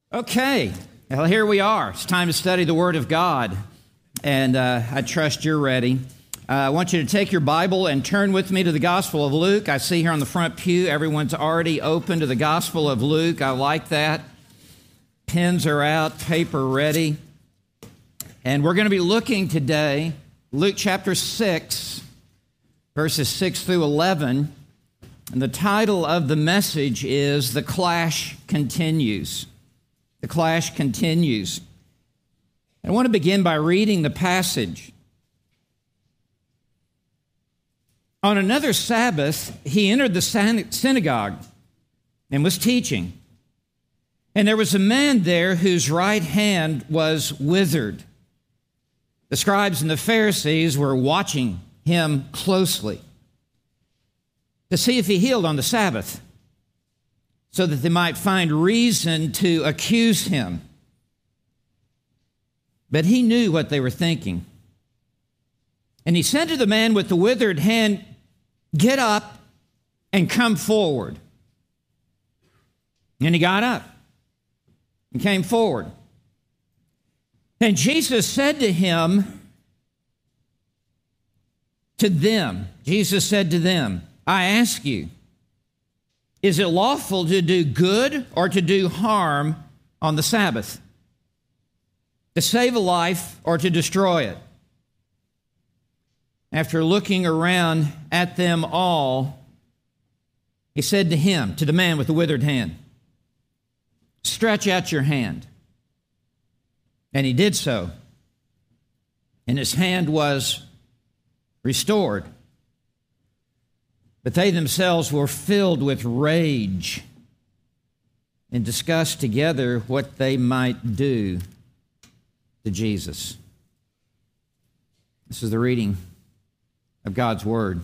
Okay, well, here we are. It's time to study the Word of God, and I trust you're ready. I want you to take your Bible and turn with me to the Gospel of Luke. I see here on the front pew, everyone's already open to the Gospel of Luke. I like that. Pens are out, paper ready. And we're going to be looking today, Luke chapter 6, verses 6 through 11. And the title of the message is The Clash Continues. The clash continues. I want to begin by reading the passage. On another Sabbath, he entered the synagogue and was teaching. And there was a man there whose right hand was withered. The scribes and the Pharisees were watching him closely to see if he healed on the Sabbath, so that they might find reason to accuse him. But he knew what they were thinking. And he said to the man with the withered hand, "Get up and come forward." And he got up and came forward. And Jesus said to them, "I ask you, is it lawful to do good or to do harm on the Sabbath? To save a life or to destroy it?" After looking around at them all, he said to the man with the withered hand, "Stretch out your hand." And he did so, and his hand was restored. But they themselves were filled with rage and discussed together what they might do to Jesus. This is the reading of God's Word.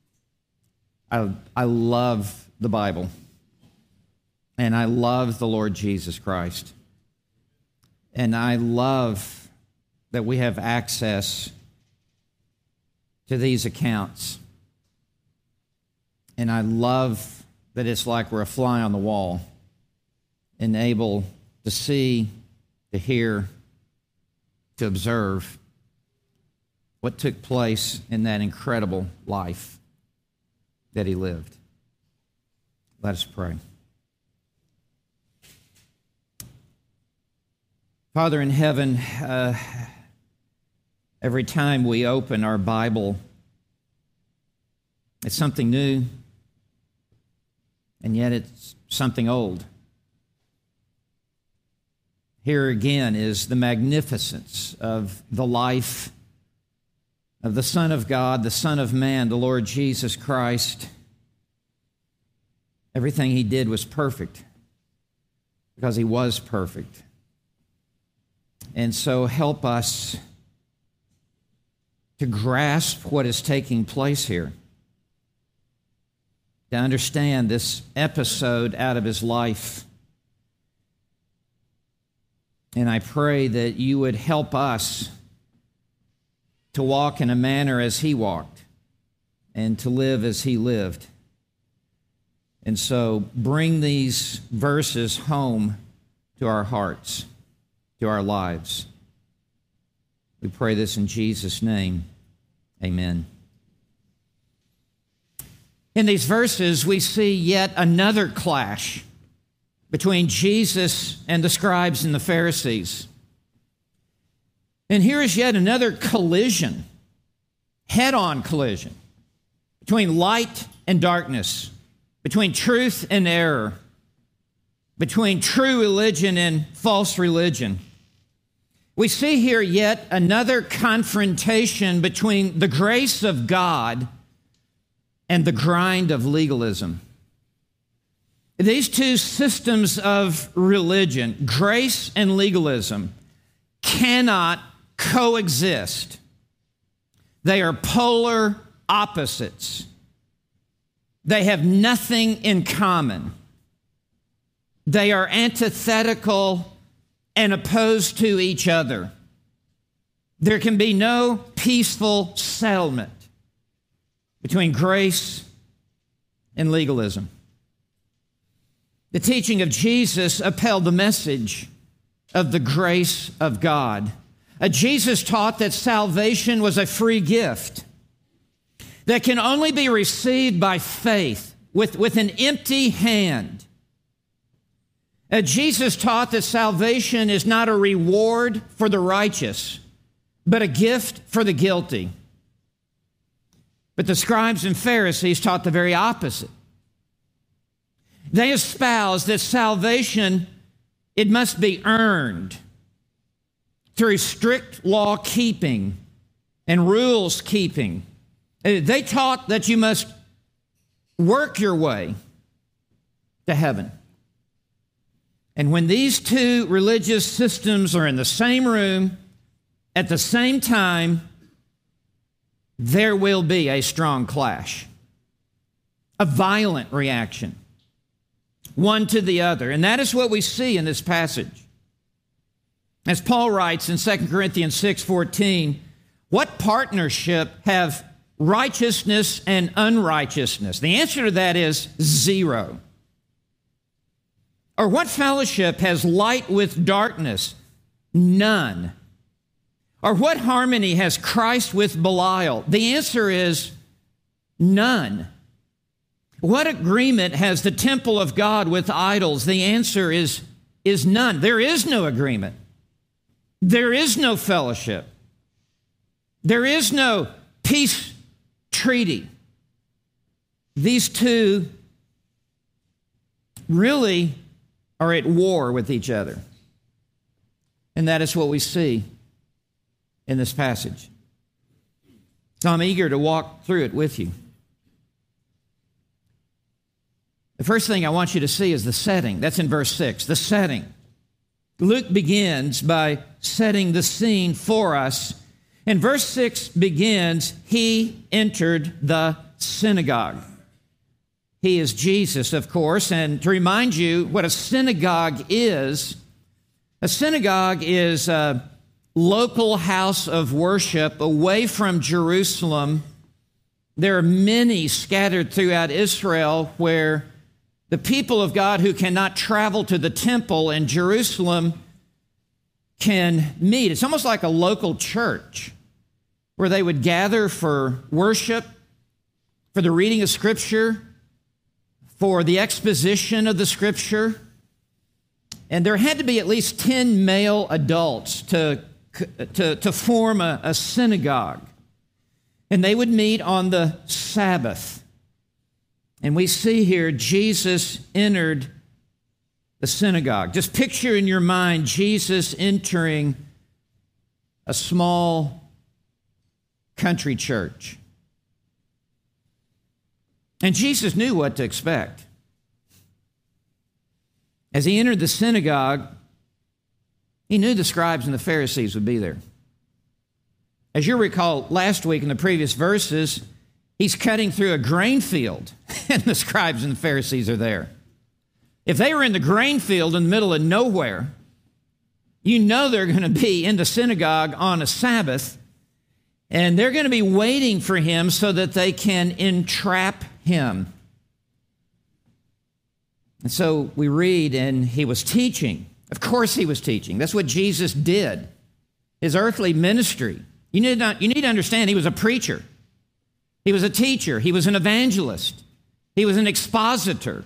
I love the Bible, and I love the Lord Jesus Christ. And I love that we have access to these accounts. And I love that it's like we're a fly on the wall and able to see, to hear, to observe what took place in that incredible life that he lived. Let us pray. Father in heaven, every time we open our Bible, it's something new. And yet it's something old. Here again is the magnificence of the life of the Son of God, the Son of Man, the Lord Jesus Christ. Everything he did was perfect because he was perfect. And so help us to grasp what is taking place here, to understand this episode out of his life. And I pray that you would help us to walk in a manner as he walked and to live as he lived. And so bring these verses home to our hearts, to our lives. We pray this in Jesus' name. Amen. In these verses, we see yet another clash between Jesus and the scribes and the Pharisees. And here is yet another collision, head-on collision, between light and darkness, between truth and error, between true religion and false religion. We see here yet another confrontation between the grace of God and the grind of legalism. These two systems of religion, grace and legalism, cannot coexist. They are polar opposites. They have nothing in common. They are antithetical and opposed to each other. There can be no peaceful settlement between grace and legalism. The teaching of Jesus upheld the message of the grace of God. Jesus taught that salvation was a free gift that can only be received by faith with an empty hand. Jesus taught that salvation is not a reward for the righteous, but a gift for the guilty. But the scribes and Pharisees taught the very opposite. They espoused that salvation, it must be earned through strict law keeping and rules keeping. They taught that you must work your way to heaven. And when these two religious systems are in the same room at the same time, there will be a strong clash, a violent reaction, one to the other. And that is what we see in this passage. As Paul writes in 2 Corinthians 6:14, what partnership have righteousness and unrighteousness? The answer to that is zero. Or what fellowship has light with darkness? None. Or what harmony has Christ with Belial? The answer is none. What agreement has the temple of God with idols? The answer is none. There is no agreement. There is no fellowship. There is no peace treaty. These two really are at war with each other. And that is what we see in this passage. So I'm eager to walk through it with you. The first thing I want you to see is the setting. That's in verse 6, the setting. Luke begins by setting the scene for us. And verse 6 begins, he entered the synagogue. He is Jesus, of course. And to remind you what a synagogue is a local house of worship away from Jerusalem. There are many scattered throughout Israel where the people of God who cannot travel to the temple in Jerusalem can meet. It's almost like a local church where they would gather for worship, for the reading of Scripture, for the exposition of the Scripture. And there had to be at least 10 male adults to form a synagogue. And they would meet on the Sabbath. And we see here Jesus entered the synagogue. Just picture in your mind Jesus entering a small country church. And Jesus knew what to expect. As he entered the synagogue, he knew the scribes and the Pharisees would be there. As you recall last week in the previous verses, he's cutting through a grain field, and the scribes and the Pharisees are there. If they were in the grain field in the middle of nowhere, you know they're going to be in the synagogue on a Sabbath, and they're going to be waiting for him so that they can entrap him. And so we read, and he was teaching. Of course he was teaching. That's what Jesus did. His earthly ministry. You need to understand, he was a preacher. He was a teacher. He was an evangelist. He was an expositor.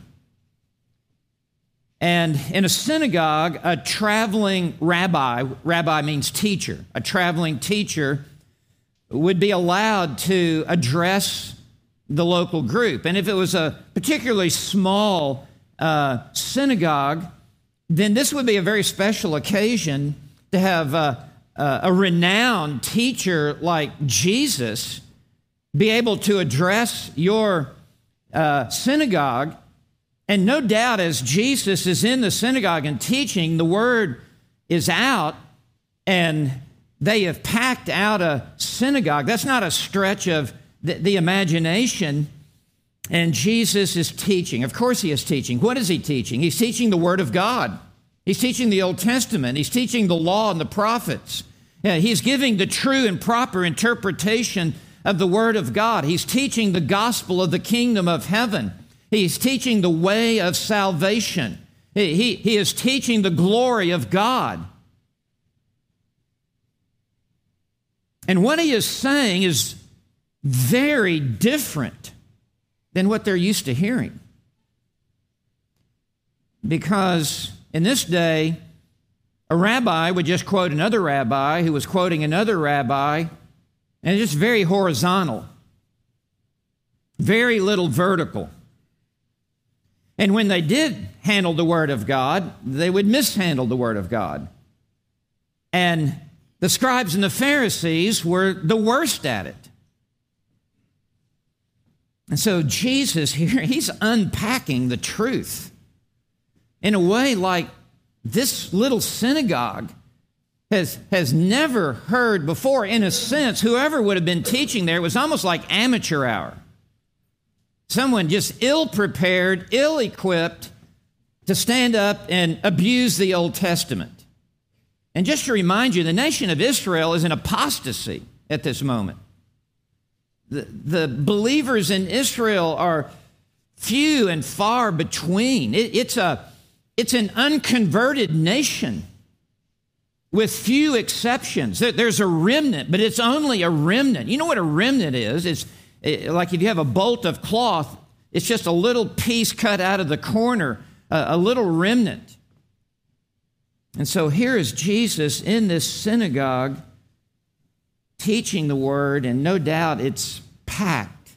And in a synagogue, a traveling rabbi means teacher, a traveling teacher would be allowed to address the local group. And if it was a particularly small synagogue, then this would be a very special occasion to have a renowned teacher like Jesus be able to address your synagogue. And no doubt as Jesus is in the synagogue and teaching, the word is out and they have packed out a synagogue. That's not a stretch of the imagination. And Jesus is teaching. Of course he is teaching. What is he teaching? He's teaching the Word of God. He's teaching the Old Testament. He's teaching the law and the prophets. He's giving the true and proper interpretation of the Word of God. He's teaching the gospel of the kingdom of heaven. He's teaching the way of salvation. He is teaching the glory of God. And what he is saying is very different than what they're used to hearing. Because in this day, a rabbi would just quote another rabbi who was quoting another rabbi, and it's just very horizontal, very little vertical. And when they did handle the Word of God, they would mishandle the Word of God. And the scribes and the Pharisees were the worst at it. And so Jesus here, he's unpacking the truth in a way like this little synagogue has never heard before. In a sense, whoever would have been teaching there was almost like amateur hour. Someone just ill-prepared, ill-equipped to stand up and abuse the Old Testament. And just to remind you, the nation of Israel is in apostasy at this moment. The believers in Israel are few and far between. It's an unconverted nation with few exceptions. There's a remnant, but it's only a remnant. You know what a remnant is? It's like if you have a bolt of cloth, it's just a little piece cut out of the corner, a little remnant. And so here is Jesus in this synagogue teaching the word, and no doubt it's packed.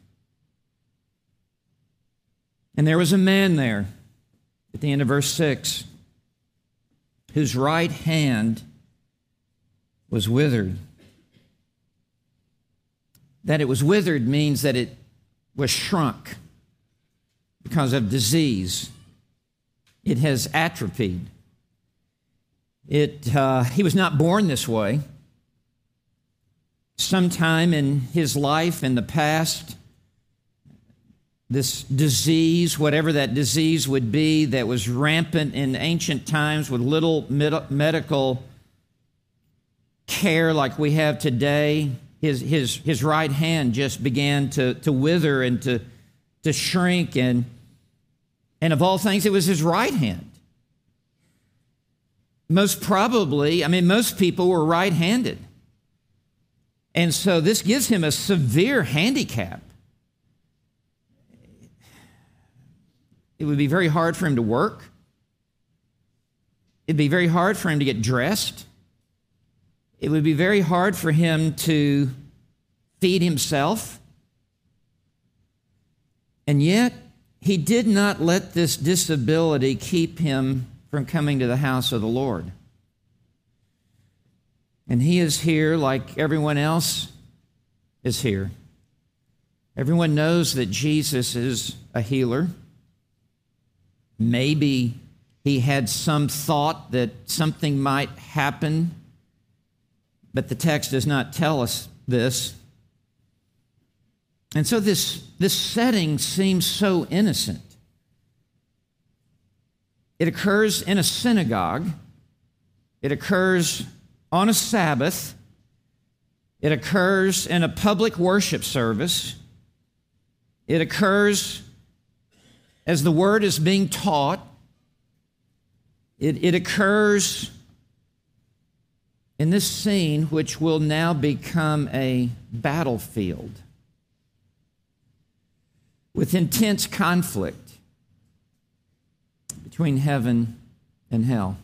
And there was a man there at the end of verse 6 whose right hand was withered. That it was withered means that it was shrunk because of disease. It has atrophied. He was not born this way. Sometime in his life in the past, this disease, whatever that disease would be, that was rampant in ancient times with little medical care like we have today, his right hand just began to wither and to shrink, and of all things, it was his right hand. Most probably, most people were right-handed. And so this gives him a severe handicap. It would be very hard for him to work. It'd be very hard for him to get dressed. It would be very hard for him to feed himself. And yet, he did not let this disability keep him from coming to the house of the Lord. And he is here like everyone else is here. Everyone knows that Jesus is a healer. Maybe he had some thought that something might happen, but the text does not tell us this. And so this setting seems so innocent. It occurs in a synagogue. It occurs on a Sabbath. It occurs in a public worship service. It occurs as the word is being taught. It occurs in this scene, which will now become a battlefield with intense conflict between heaven and hell.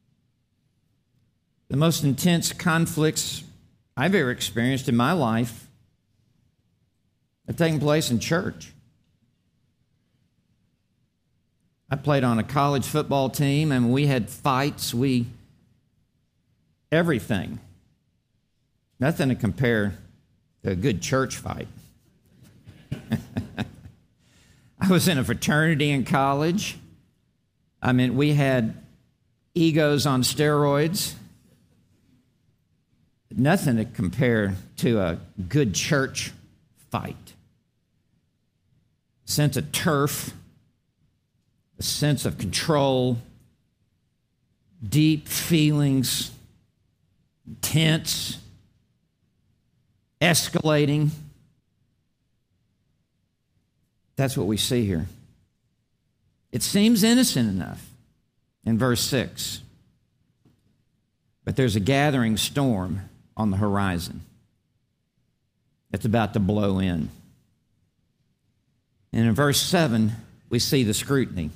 The most intense conflicts I've ever experienced in my life have taken place in church. I played on a college football team, and we had fights. Everything. Nothing to compare to a good church fight. I was in a fraternity in college. We had egos on steroids. Nothing to compare to a good church fight. A sense of turf, a sense of control, deep feelings, tense, escalating. That's what we see here. It seems innocent enough in verse 6, but there's a gathering storm on the horizon. that's about to blow in. And in verse 7, we see the scrutiny.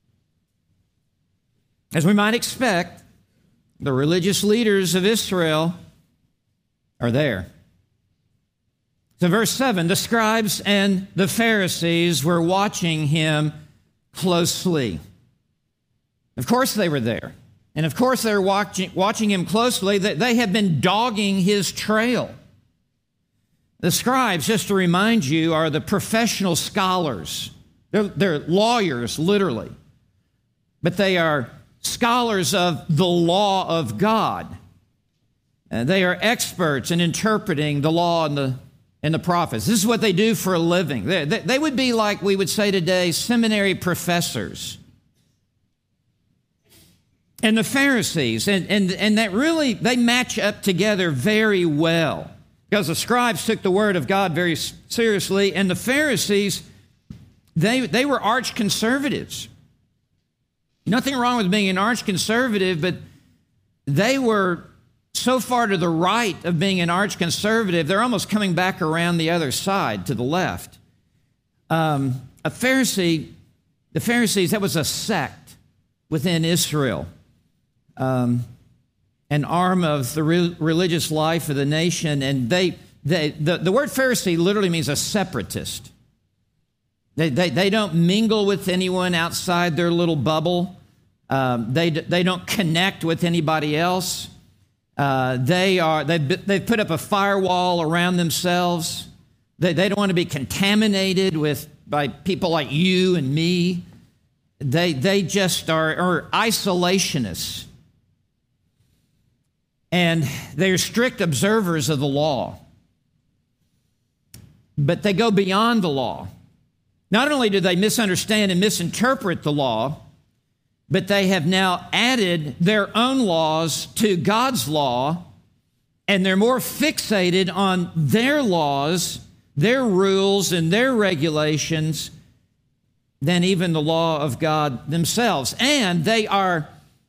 As we might expect, the religious leaders of Israel are there. So verse 7, the scribes and the Pharisees were watching him closely. Of course they were there. And of course they were watching him closely. They had been dogging his trail. The scribes, just to remind you, are the professional scholars. They're lawyers, literally. But they are scholars of the law of God. They are experts in interpreting the law and the prophets. This is what they do for a living. They would be like we would say today, seminary professors. And the Pharisees, and that really, they match up together very well. Because the scribes took the word of God very seriously, and the Pharisees, they were arch conservatives. Nothing wrong with being an arch conservative, but they were so far to the right of being an arch conservative, they're almost coming back around the other side to the left. The Pharisees, that was a sect within Israel, an arm of the religious life of the nation, and the word Pharisee literally means a separatist. They don't mingle with anyone outside their little bubble. They don't connect with anybody else. They've put up a firewall around themselves. They don't want to be contaminated by people like you and me. They just are isolationists. And they're strict observers of the law. But they go beyond the law. Not only do they misunderstand and misinterpret the law, but they have now added their own laws to God's law, and they're more fixated on their laws, their rules, and their regulations than even the law of God themselves. And they are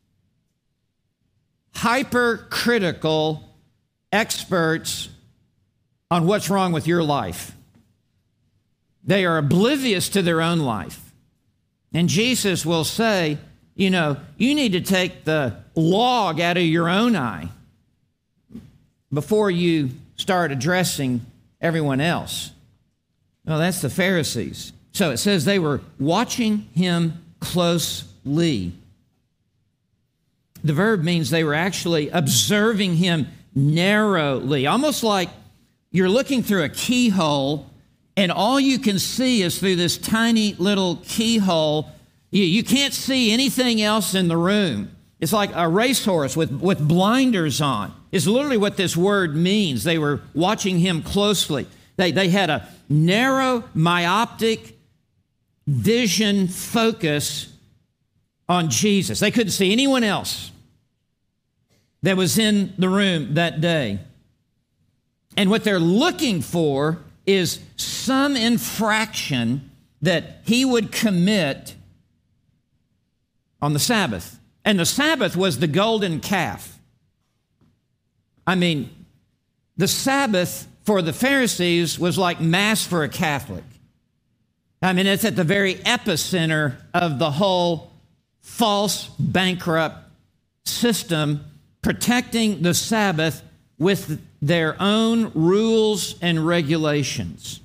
hypercritical experts on what's wrong with your life. They are oblivious to their own life. And Jesus will say, you need to take the log out of your own eye before you start addressing everyone else. Well, that's the Pharisees. So it says they were watching him closely. The verb means they were actually observing him narrowly, almost like you're looking through a keyhole and all you can see is through this tiny little keyhole. You can't see anything else in the room. It's like a racehorse with blinders on. It's literally what this word means. They were watching him closely. They had a narrow, myopic vision focus on Jesus. They couldn't see anyone else that was in the room that day. And what they're looking for is some infraction that he would commit on the Sabbath. And the Sabbath was the golden calf. I mean, the Sabbath for the Pharisees was like Mass for a Catholic. I mean, it's at the very epicenter of the whole false, bankrupt system, protecting the Sabbath with their own rules and regulations.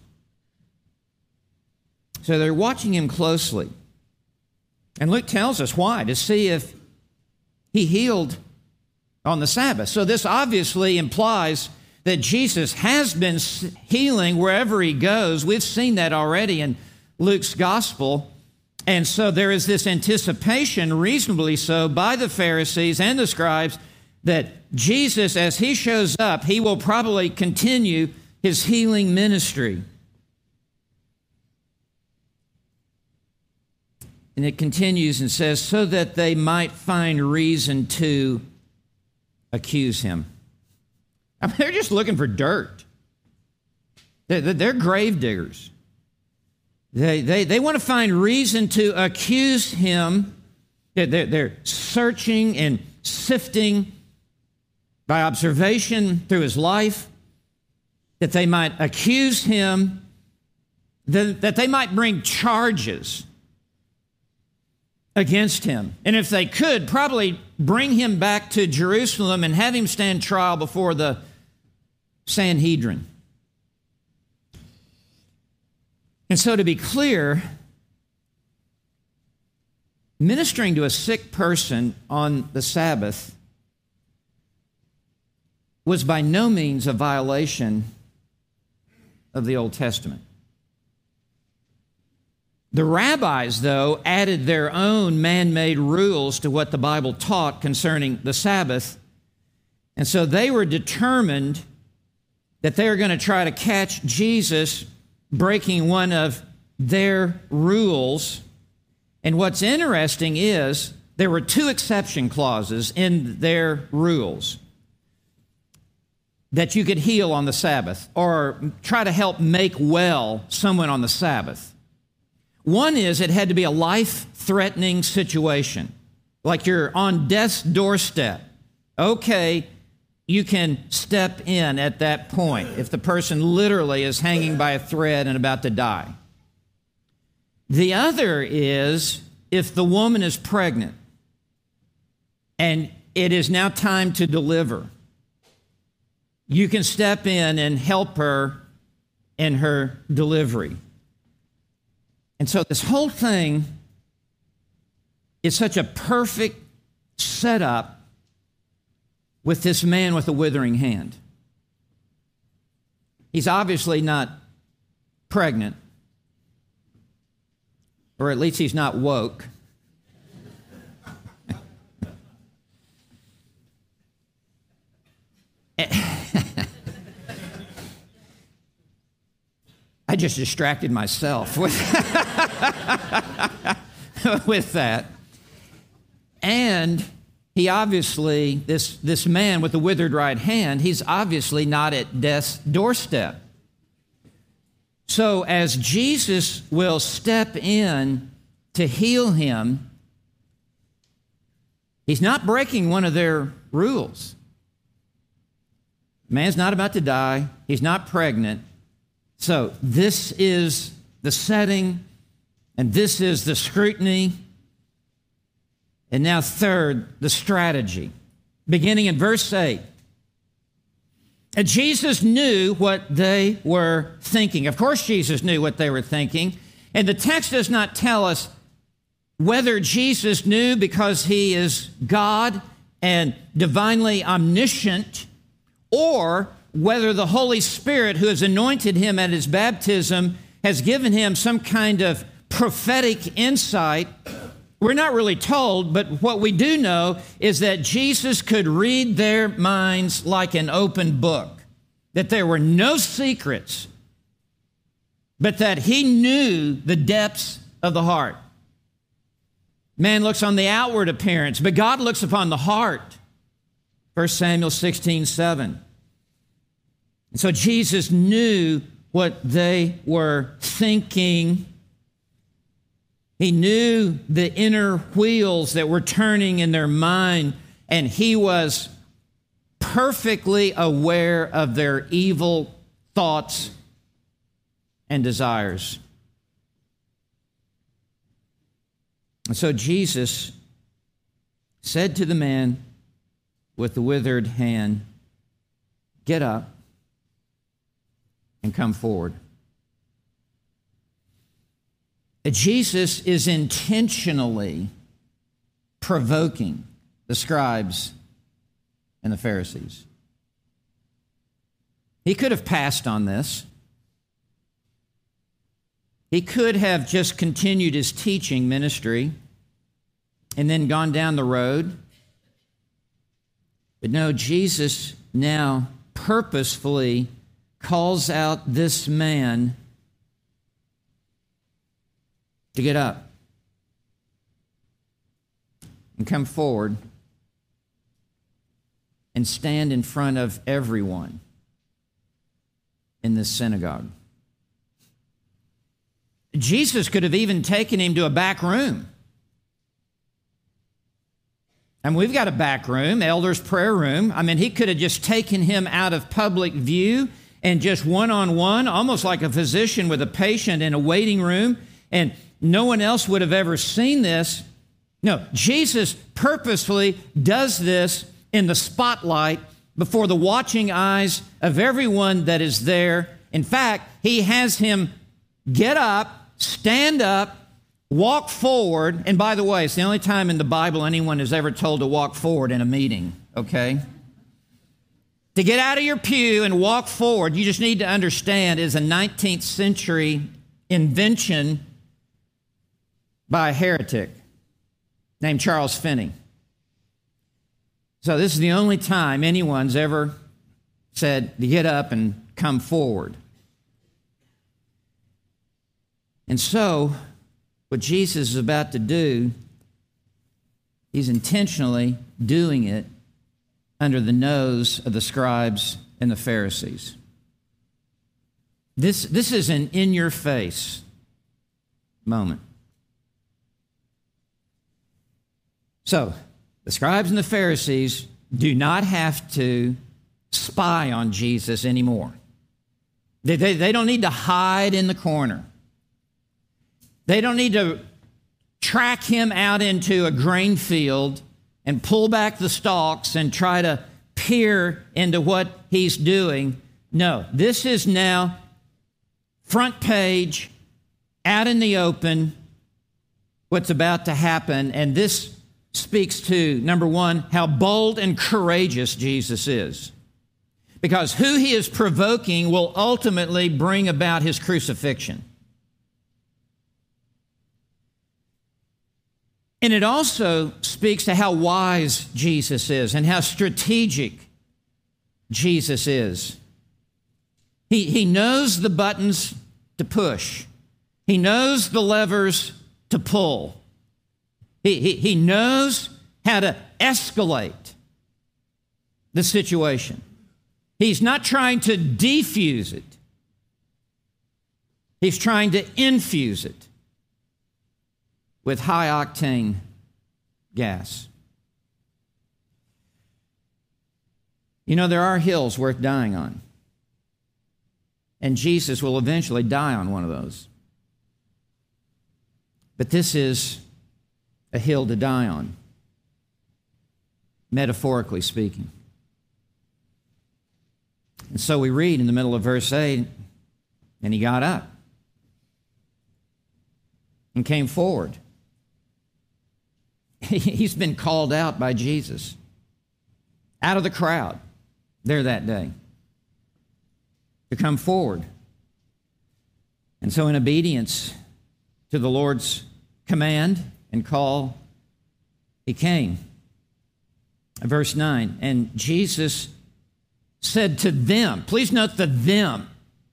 So they're watching him closely. And Luke tells us why, to see if he healed on the Sabbath. So this obviously implies that Jesus has been healing wherever he goes. We've seen that already in Luke's gospel. And so there is this anticipation, reasonably so, by the Pharisees and the scribes that Jesus, as he shows up, he will probably continue his healing ministry. And it continues and says, so that they might find reason to accuse him. I mean, they're just looking for dirt. They're grave diggers. They want to find reason to accuse him. They're searching and sifting by observation through his life. that they might accuse him, that they might bring charges against him. And if they could, probably bring him back to Jerusalem and have him stand trial before the Sanhedrin. And so, to be clear, ministering to a sick person on the Sabbath was by no means a violation of the Old Testament. The rabbis, though, added their own man-made rules to what the Bible taught concerning the Sabbath, and so they were determined that they were going to try to catch Jesus breaking one of their rules. And what's interesting is there were two exception clauses in their rules: that you could heal on the Sabbath or try to help make well someone on the Sabbath. One is it had to be a life-threatening situation, like you're on death's doorstep. Okay, you can step in at that point if the person literally is hanging by a thread and about to die. The other is if the woman is pregnant and it is now time to deliver, you can step in and help her in her delivery. And so this whole thing is such a perfect setup with this man with a withering hand. He's obviously not pregnant, or at least he's not woke. I just distracted myself with that. And he obviously, this man with the withered right hand, he's obviously not at death's doorstep. So as Jesus will step in to heal him, he's not breaking one of their rules. Man's not about to die. He's not pregnant. So this is the setting, and this is the scrutiny. And now third, the strategy. Beginning in verse 8. And Jesus knew what they were thinking. Of course, Jesus knew what they were thinking. And the text does not tell us whether Jesus knew because he is God and divinely omniscient, or whether the Holy Spirit, who has anointed him at his baptism, has given him some kind of prophetic insight. We're not really told, but what we do know is that Jesus could read their minds like an open book, that there were no secrets, but that he knew the depths of the heart. Man looks on the outward appearance, but God looks upon the heart. 1 Samuel 16:7. And so Jesus knew what they were thinking. He knew the inner wheels that were turning in their mind, and he was perfectly aware of their evil thoughts and desires. And so Jesus said to the man with the withered hand, "Get up and come forward." Jesus is intentionally provoking the scribes and the Pharisees. He could have passed on this. He could have just continued his teaching ministry and then gone down the road. But no, Jesus now purposefully calls out this man to get up and come forward and stand in front of everyone in this synagogue. Jesus could have even taken him to a back room. And we've got a back room, elders' prayer room. I mean, he could have just taken him out of public view and just one-on-one, almost like a physician with a patient in a waiting room, and no one else would have ever seen this. No, Jesus purposefully does this in the spotlight before the watching eyes of everyone that is there. In fact, he has him get up, stand up, walk forward. And by the way, it's the only time in the Bible anyone is ever told to walk forward in a meeting, okay? To get out of your pew and walk forward, you just need to understand, is a 19th century invention by a heretic named Charles Finney. So this is the only time anyone's ever said to get up and come forward. And so, what Jesus is about to do, he's intentionally doing it under the nose of the scribes and the Pharisees. This is an in-your-face moment. So, the scribes and the Pharisees do not have to spy on Jesus anymore. They don't need to hide in the corner. They don't need to track him out into a grain field and pull back the stalks and try to peer into what he's doing. No, this is now front page, out in the open, what's about to happen. And this speaks to, number one, how bold and courageous Jesus is. Because who he is provoking will ultimately bring about his crucifixion. And it also speaks to how wise Jesus is and how strategic Jesus is. He knows the buttons to push. He knows the levers to pull. He knows how to escalate the situation. He's not trying to defuse it. He's trying to infuse it with high-octane gas. You know, there are hills worth dying on. And Jesus will eventually die on one of those. But this is a hill to die on, metaphorically speaking. And so we read in the middle of verse 8, and he got up and came forward. He's been called out by Jesus, out of the crowd there that day, to come forward. And so in obedience to the Lord's command and call, he came. Verse 9, and Jesus said to them, please note the them.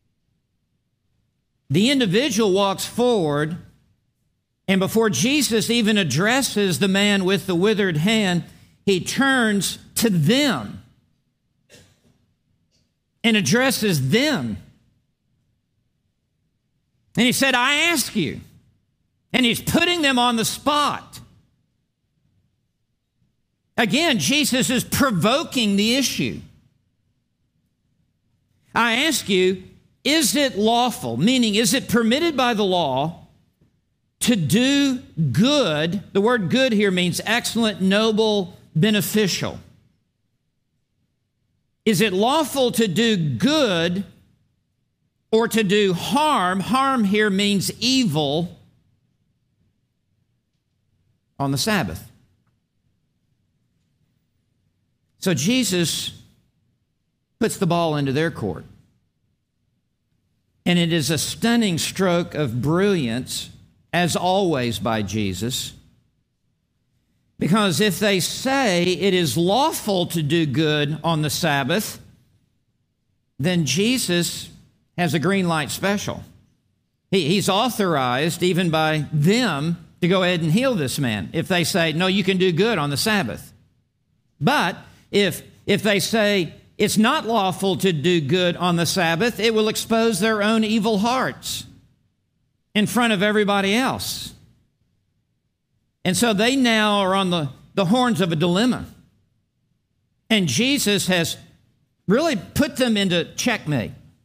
The individual walks forward, and before Jesus even addresses the man with the withered hand, he turns to them and addresses them. And he said, I ask you. And he's putting them on the spot. Again, Jesus is provoking the issue. I ask you, is it lawful, meaning is it permitted by the law to do good? The word good here means excellent, noble, beneficial. Is it lawful to do good or to do harm? Harm here means evil on the Sabbath. So Jesus puts the ball into their court. And it is a stunning stroke of brilliance, as always by Jesus. Because if they say it is lawful to do good on the Sabbath, then Jesus has a green light special. He's authorized, even by them, to go ahead and heal this man if they say, no, you can do good on the Sabbath. But if they say it's not lawful to do good on the Sabbath, it will expose their own evil hearts in front of everybody else. And so they now are on the horns of a dilemma. And Jesus has really put them into checkmate.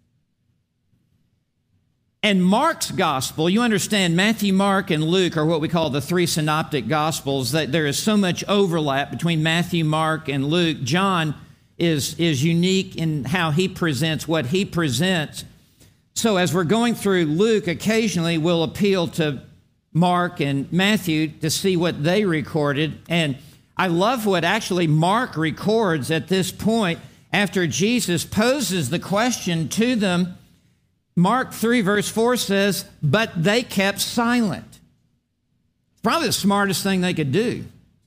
And Mark's gospel, you understand, Matthew, Mark, and Luke are what we call the three synoptic gospels, that there is so much overlap between Matthew, Mark, and Luke. John is unique in how he presents what he presents. So as we're going through Luke, occasionally we'll appeal to Mark and Matthew to see what they recorded. And I love what actually Mark records at this point after Jesus poses the question to them. Mark 3, verse 4 says, but they kept silent. It's probably the smartest thing they could do.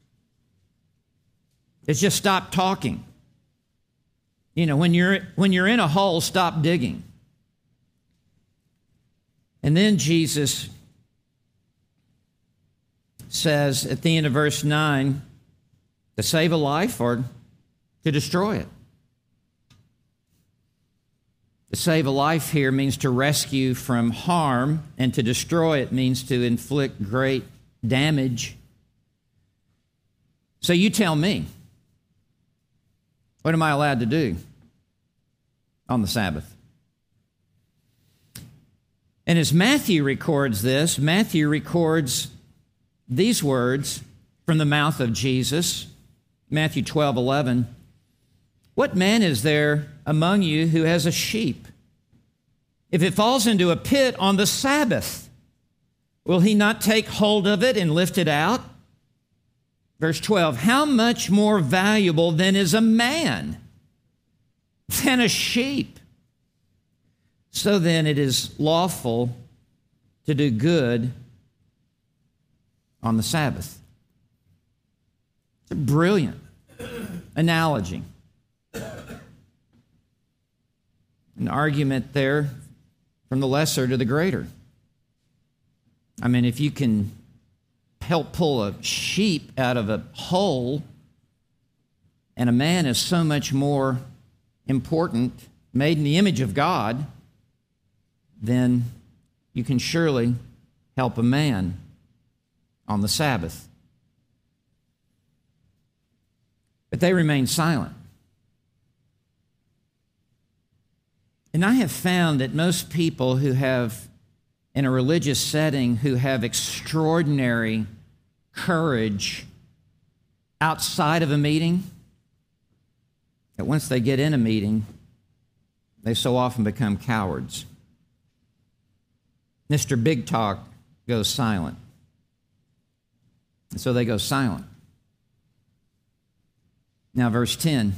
It's just stop talking. You know, when you're in a hole, stop digging. And then Jesus says at the end of verse 9, to save a life or to destroy it. To save a life here means to rescue from harm, and to destroy it means to inflict great damage. So you tell me, what am I allowed to do on the Sabbath? And as Matthew records this, Matthew records these words from the mouth of Jesus, Matthew 12:11. What man is there among you who has a sheep? If it falls into a pit on the Sabbath, will he not take hold of it and lift it out? Verse 12, how much more valuable then is a man than a sheep? So then it is lawful to do good on the Sabbath. It's a brilliant analogy. An argument there from the lesser to the greater. I mean, if you can help pull a sheep out of a hole, and a man is so much more important, made in the image of God, then you can surely help a man on the Sabbath. But they remain silent. And I have found that most people who have, in a religious setting, who have extraordinary courage outside of a meeting, that once they get in a meeting, they so often become cowards. Mr. Big Talk goes silent. And so they go silent. Now, verse 10.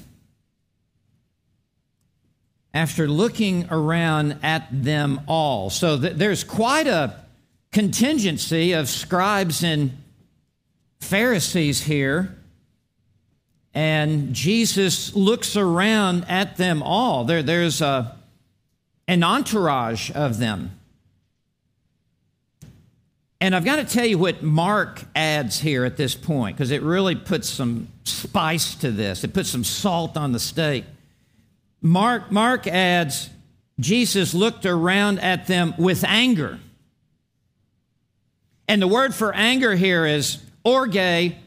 After looking around at them all. So there's quite a contingency of scribes and Pharisees here. And Jesus looks around at them all. There's an entourage of them. And I've got to tell you what Mark adds here at this point, because it really puts some spice to this. It puts some salt on the steak. Mark adds, Jesus looked around at them with anger. And the word for anger here is orge,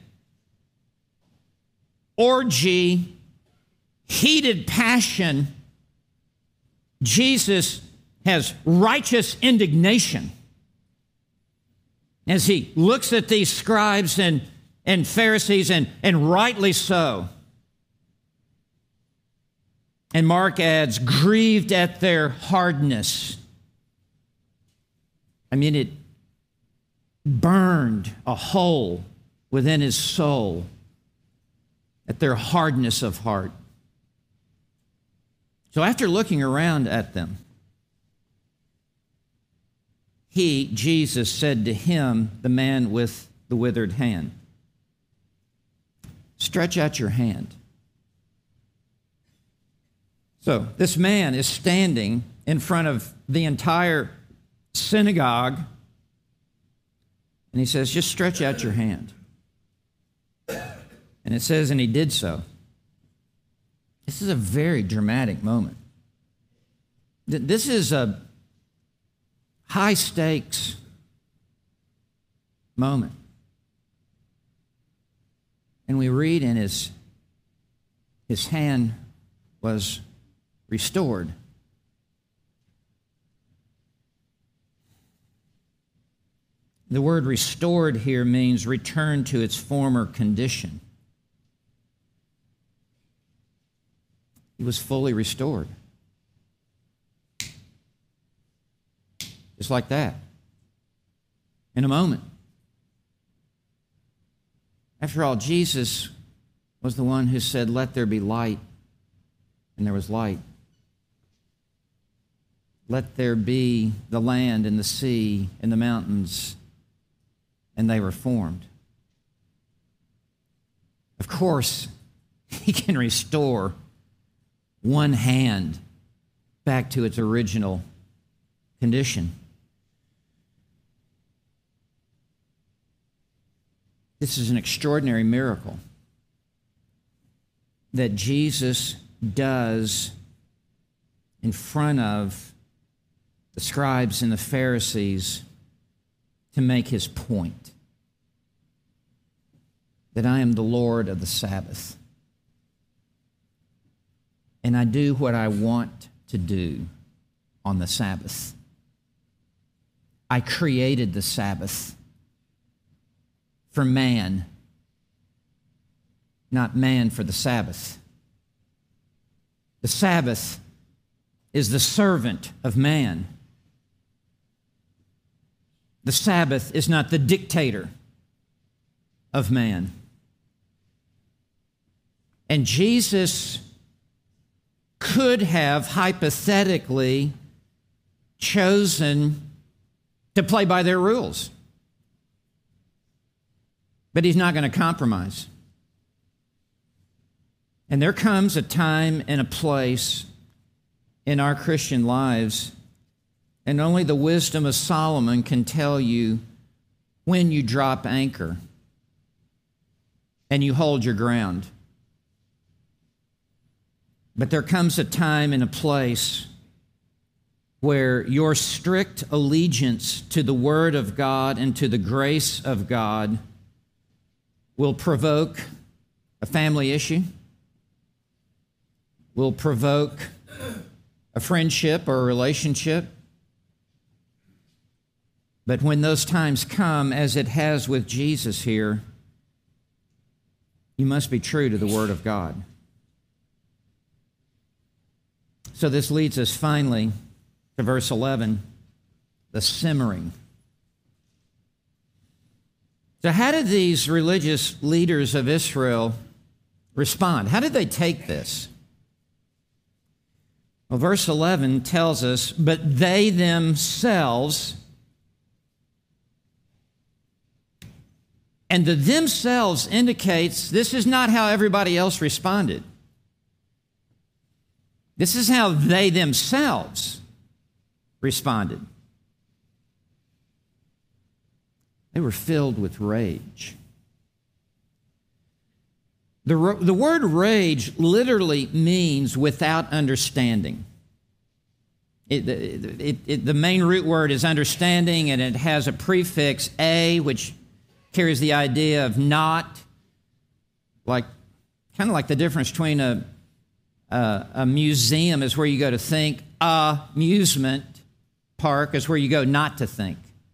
orgy, heated passion. Jesus has righteous indignation as he looks at these scribes and Pharisees, and rightly so. And Mark adds, grieved at their hardness. I mean, it burned a hole within his soul at their hardness of heart. So after looking around at them, Jesus, said to him, the man with the withered hand, stretch out your hand. So this man is standing in front of the entire synagogue, and he says, just stretch out your hand. And it says, and he did so. This is a very dramatic moment. This is a high stakes moment. And we read, and his hand was restored. The word restored here means return to its former condition. He was fully restored. Just like that. In a moment. After all, Jesus was the one who said, "Let there be light," and there was light. Let there be the land and the sea and the mountains, and they were formed. Of course, He can restore one hand back to its original condition. This is an extraordinary miracle that Jesus does in front of the scribes and the Pharisees to make his point that I am the Lord of the Sabbath. And I do what I want to do on the Sabbath. I created the Sabbath for man, not man for the Sabbath. The Sabbath is the servant of man. The Sabbath is not the dictator of man. And Jesus could have hypothetically chosen to play by their rules. But He's not going to compromise. And there comes a time and a place in our Christian lives, and only the wisdom of Solomon can tell you when you drop anchor and you hold your ground. But there comes a time and a place where your strict allegiance to the Word of God and to the grace of God will provoke a family issue, will provoke a friendship or a relationship. But when those times come, as it has with Jesus here, you must be true to the Word of God. So this leads us finally to verse 11, the simmering. So how did these religious leaders of Israel respond? How did they take this? Well, verse 11 tells us, but they themselves, and the themselves indicates this is not how everybody else responded. This is how they themselves responded. They were filled with rage. The word rage literally means without understanding. The main root word is understanding, and it has a prefix a, which carries the idea of not, kind of like the difference between a museum is where you go to think, amusement park is where you go not to think.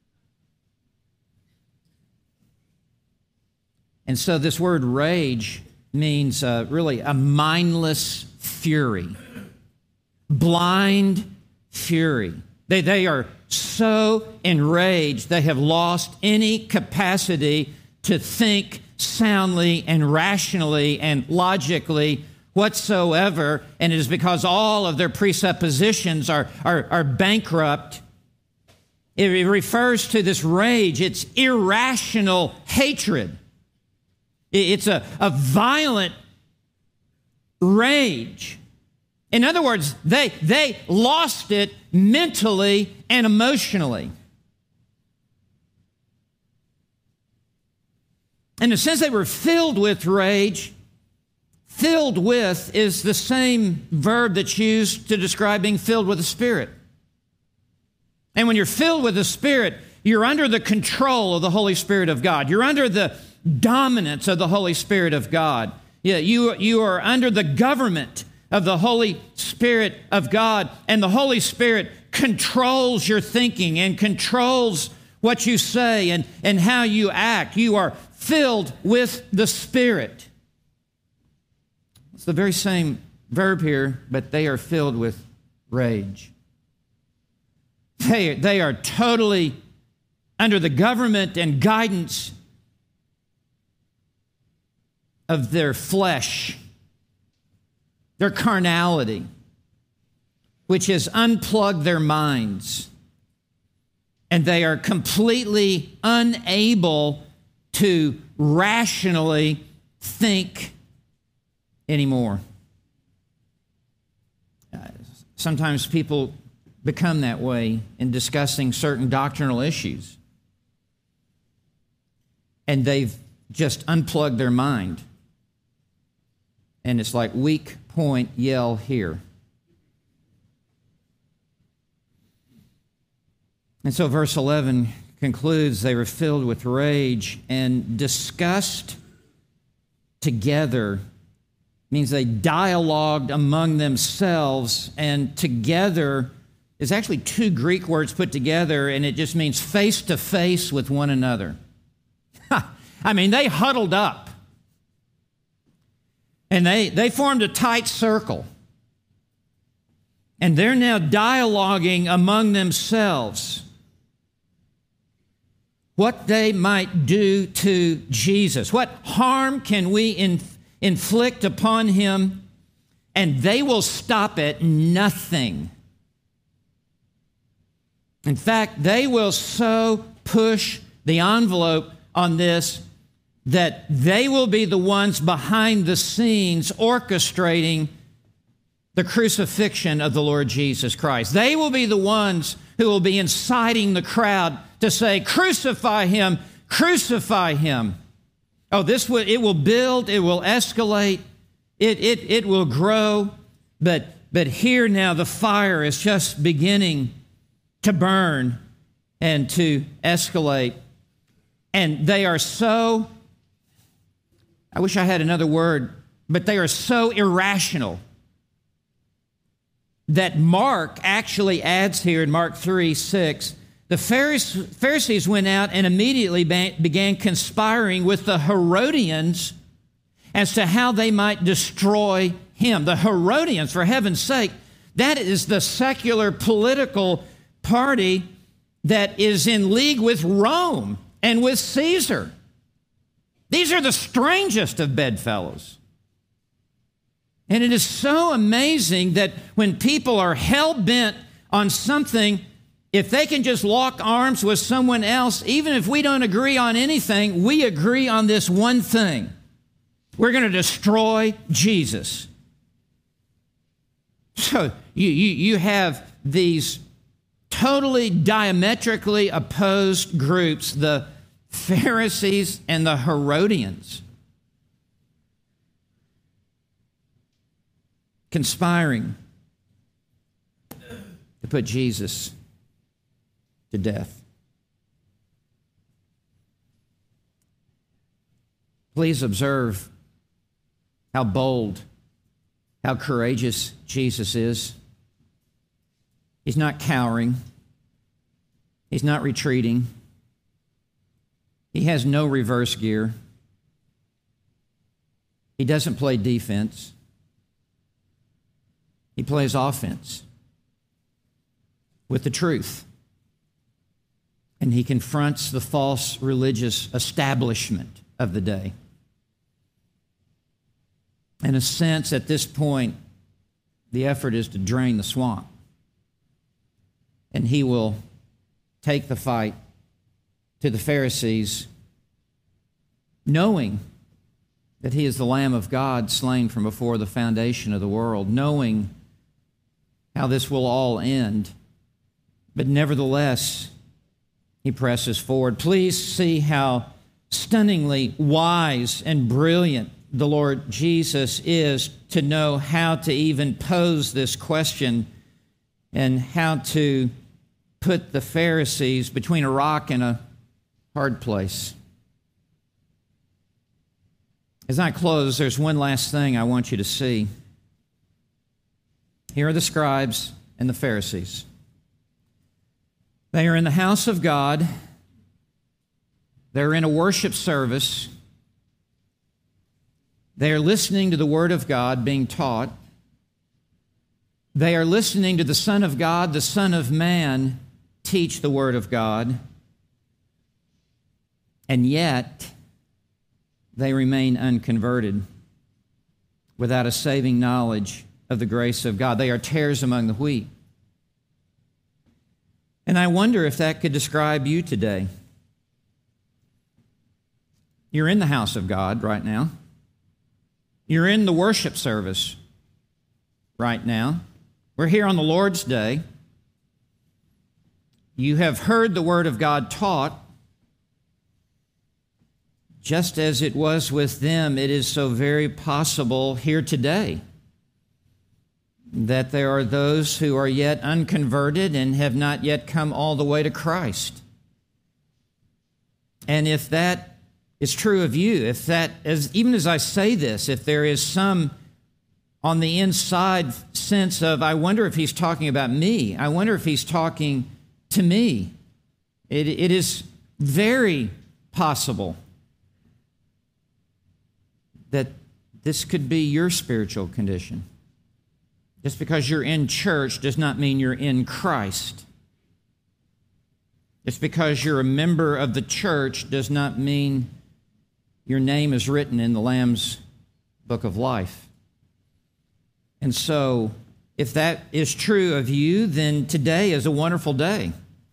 And so this word rage means really a mindless fury, blind fury. They are so enraged they have lost any capacity to think soundly and rationally and logically whatsoever, and it is because all of their presuppositions are bankrupt. It refers to this rage. It's irrational hatred. It's a violent rage. In other words, they lost it mentally and emotionally. In a sense, they were filled with rage. Filled with is the same verb that's used to describe being filled with the Spirit. And when you're filled with the Spirit, you're under the control of the Holy Spirit of God. You're under the dominance of the Holy Spirit of God. Yeah, you are under the government of the Holy Spirit of God, and the Holy Spirit controls your thinking and controls what you say and how you act. You are filled with the Spirit. It's the very same verb here, but they are filled with rage. They are totally under the government and guidance of their flesh, their carnality, which has unplugged their minds. And they are completely unable to rationally think anymore. Sometimes people become that way in discussing certain doctrinal issues. And they've just unplugged their mind. And it's like weak point, yell here. And so verse 11 concludes, they were filled with rage and discussed together. Means they dialogued among themselves, and together is actually two Greek words put together, and it just means face to face with one another. I mean, they huddled up, and they formed a tight circle, and they're now dialoguing among themselves what they might do to Jesus. What harm can we inflict upon him? And they will stop at nothing. In fact, they will so push the envelope on this that they will be the ones behind the scenes orchestrating the crucifixion of the Lord Jesus Christ. They will be the ones who will be inciting the crowd to say, crucify him, crucify him. Oh, it will build, it will escalate, it will grow, but here now the fire is just beginning to burn and to escalate. And they are so, I wish I had another word, but they are so irrational that Mark actually adds here in Mark 3:6, the Pharisees went out and immediately began conspiring with the Herodians as to how they might destroy him. The Herodians, for heaven's sake, that is the secular political party that is in league with Rome and with Caesar. These are the strangest of bedfellows. And it is so amazing that when people are hell-bent on something, if they can just lock arms with someone else, even if we don't agree on anything, we agree on this one thing. We're going to destroy Jesus. So you have these totally diametrically opposed groups, the Pharisees and the Herodians, conspiring to put Jesus to death. Please observe how bold, how courageous Jesus is. He's not cowering. He's not retreating. He has no reverse gear. He doesn't play defense. He plays offense with the truth. And he confronts the false religious establishment of the day. In a sense, at this point, the effort is to drain the swamp. And he will take the fight to the Pharisees, knowing that he is the Lamb of God slain from before the foundation of the world, knowing how this will all end. But nevertheless, he presses forward. Please see how stunningly wise and brilliant the Lord Jesus is to know how to even pose this question and how to put the Pharisees between a rock and a hard place. As I close, there's one last thing I want you to see. Here are the scribes and the Pharisees. They are in the house of God. They're in a worship service. They are listening to the Word of God being taught. They are listening to the Son of God, the Son of Man, teach the Word of God. And yet, they remain unconverted without a saving knowledge of the grace of God. They are tares among the wheat. And I wonder if that could describe you today. You're in the house of God right now. You're in the worship service right now. We're here on the Lord's Day. You have heard the Word of God taught. Just as it was with them, it is so very possible here today that there are those who are yet unconverted and have not yet come all the way to Christ. And if that is true of you, if that, even as I say this, if there is some on the inside sense of, I wonder if he's talking about me, I wonder if he's talking to me, it is very possible that this could be your spiritual condition. Just because you're in church does not mean you're in Christ. Just because you're a member of the church does not mean your name is written in the Lamb's book of life. And so, if that is true of you, then today is a wonderful day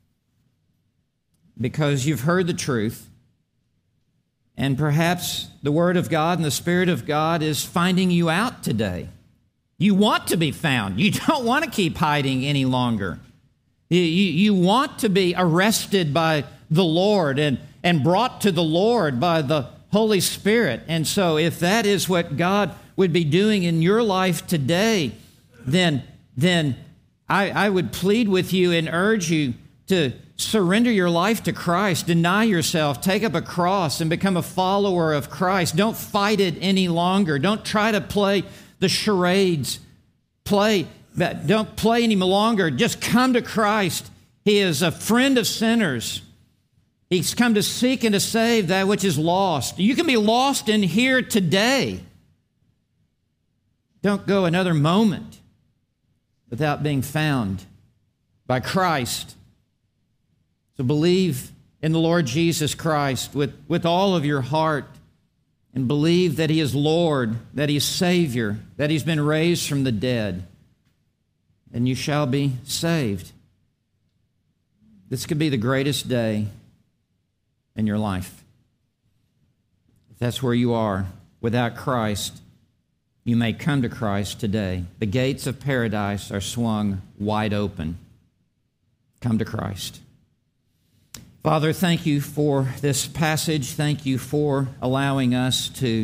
because you've heard the truth. And perhaps the Word of God and the Spirit of God is finding you out today. You want to be found. You don't want to keep hiding any longer. You want to be arrested by the Lord and brought to the Lord by the Holy Spirit. And so if that is what God would be doing in your life today, then I would plead with you and urge you to surrender your life to Christ, deny yourself, take up a cross, and become a follower of Christ. Don't fight it any longer. Don't try to play the charades. Don't play any longer. Just come to Christ. He is a friend of sinners. He's come to seek and to save that which is lost. You can be lost in here today. Don't go another moment without being found by Christ. So believe in the Lord Jesus Christ with all of your heart and believe that He is Lord, that He is Savior, that He's been raised from the dead, and you shall be saved. This could be the greatest day in your life. If that's where you are without Christ, you may come to Christ today. The gates of paradise are swung wide open. Come to Christ. Father, thank you for this passage. Thank you for allowing us to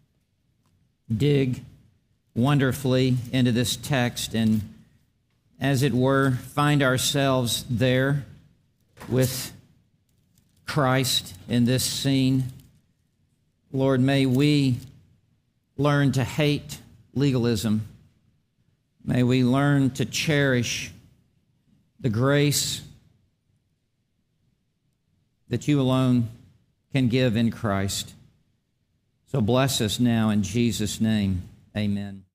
dig wonderfully into this text and, as it were, find ourselves there with Christ in this scene. Lord, may we learn to hate legalism. May we learn to cherish the grace that you alone can give in Christ. So bless us now in Jesus' name. Amen.